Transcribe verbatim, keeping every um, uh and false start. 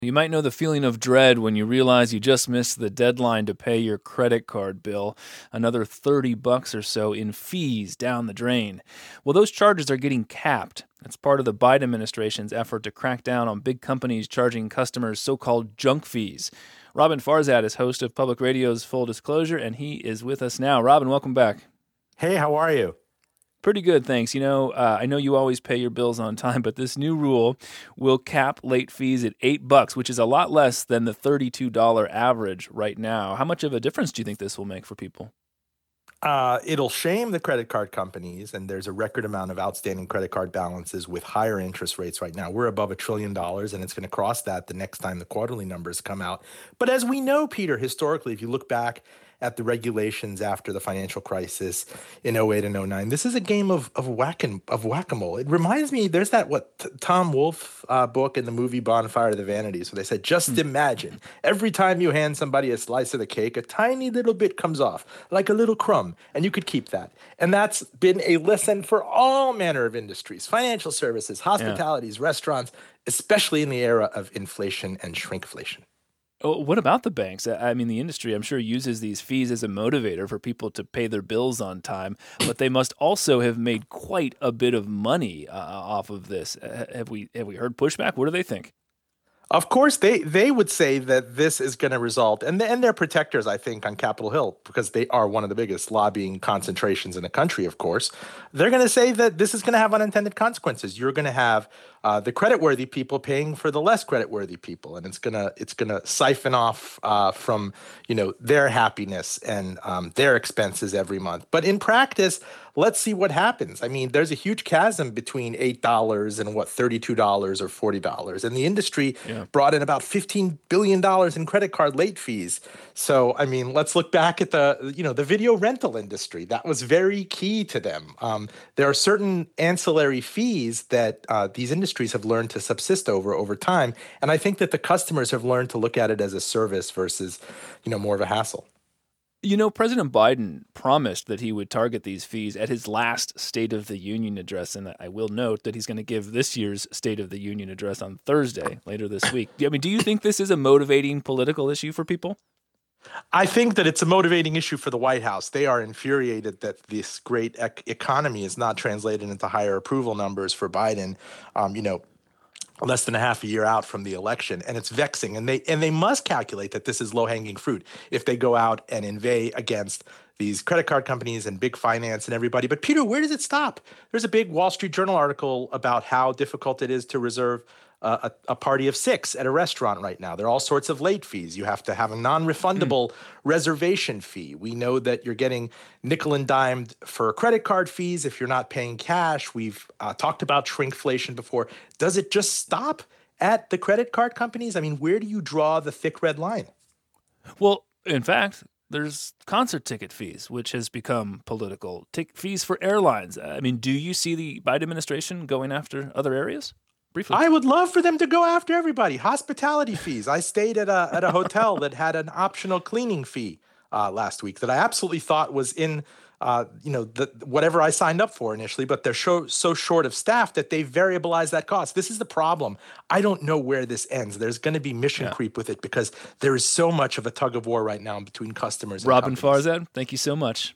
You might know the feeling of dread when you realize you just missed the deadline to pay your credit card bill. Another thirty bucks or so in fees down the drain. Well, those charges are getting capped. It's part of the Biden administration's effort to crack down on big companies charging customers so-called junk fees. Robin Farzad is host of Public Radio's Full Disclosure, and he is with us now. Robin, welcome back. Hey, how are you? Pretty good, thanks. You know, uh, I know you always pay your bills on time, but this new rule will cap late fees at eight bucks, which is a lot less than the thirty-two dollars average right now. How much of a difference do you think this will make for people? Uh, it'll shame the credit card companies, and there's a record amount of outstanding credit card balances with higher interest rates right now. We're above a trillion dollars, and it's going to cross that the next time the quarterly numbers come out. But as we know, Peter, historically, if you look back at the regulations after the financial crisis in oh eight and oh nine. This is a game of of whack and of whack-a-mole. It reminds me, there's that what t- Tom Wolfe uh, book in the movie Bonfire of the Vanities, where they said, just imagine every time you hand somebody a slice of the cake, a tiny little bit comes off, like a little crumb, and you could keep that. And that's been a lesson for all manner of industries, financial services, hospitalities, yeah. restaurants, especially in the era of inflation and shrinkflation. Oh, what about the banks? I mean, the industry, I'm sure, uses these fees as a motivator for people to pay their bills on time, but they must also have made quite a bit of money uh, off of this. Uh, have we have we heard pushback? What do they think? Of course, they, they would say that this is going to result, and, and they're protectors, I think, on Capitol Hill, because they are one of the biggest lobbying concentrations in the country, of course. They're going to say that this is going to have unintended consequences. You're going to have uh, the credit-worthy people paying for the less credit-worthy people, and it's going to it's going to siphon off uh, from you know their happiness and um, their expenses every month. But in practice, let's see what happens. I mean, there's a huge chasm between eight dollars and what, thirty-two dollars or forty dollars. And the industry yeah. brought in about fifteen billion dollars in credit card late fees. So, I mean, let's look back at the, you know, the video rental industry. That was very key to them. Um, there are certain ancillary fees that uh, these industries have learned to subsist over over time. And I think that the customers have learned to look at it as a service versus, you know, more of a hassle. You know, President Biden promised that he would target these fees at his last State of the Union address. And I will note that he's going to give this year's State of the Union address on Thursday, later this week. I mean, do you think this is a motivating political issue for people? I think that it's a motivating issue for the White House. They are infuriated that this great ec- economy is not translated into higher approval numbers for Biden. Um, you know, less than a half a year out from the election, and it's vexing. And they and they must calculate that this is low-hanging fruit if they go out and inveigh against these credit card companies and big finance and everybody. But Peter, where does it stop? There's a big Wall Street Journal article about how difficult it is to reserve Uh, a, a party of six at a restaurant right now. There are all sorts of late fees. You have to have a non-refundable mm. reservation fee. We know that you're getting nickel and dimed for credit card fees if you're not paying cash. We've uh, talked about shrinkflation before. Does it just stop at the credit card companies? I mean, where do you draw the thick red line? Well, in fact, there's concert ticket fees, which has become political. Tick fees for airlines. I mean, do you see the Biden administration going after other areas? Briefly. I would love for them to go after everybody. Hospitality fees. I stayed at a at a hotel that had an optional cleaning fee uh, last week that I absolutely thought was in, uh, you know, the, whatever I signed up for initially. But they're so, so short of staff that they variabilize that cost. This is the problem. I don't know where this ends. There's going to be mission yeah. creep with it because there is so much of a tug of war right now between customers and Robin companies. Farzad, thank you so much.